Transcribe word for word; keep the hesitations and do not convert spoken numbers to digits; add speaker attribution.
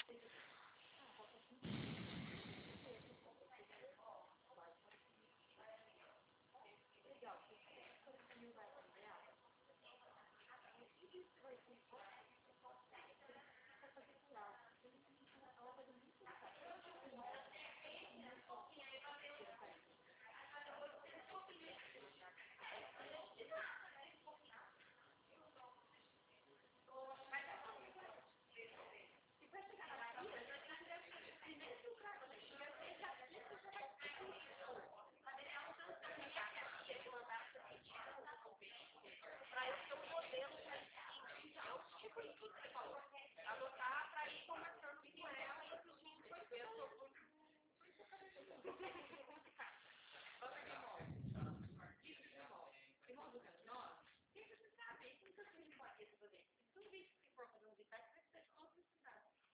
Speaker 1: Para eu ter um modelo para seguir, o tipo de tudo que você falou. Anotar para ir conversando com ela e assistindo. Eu sou muito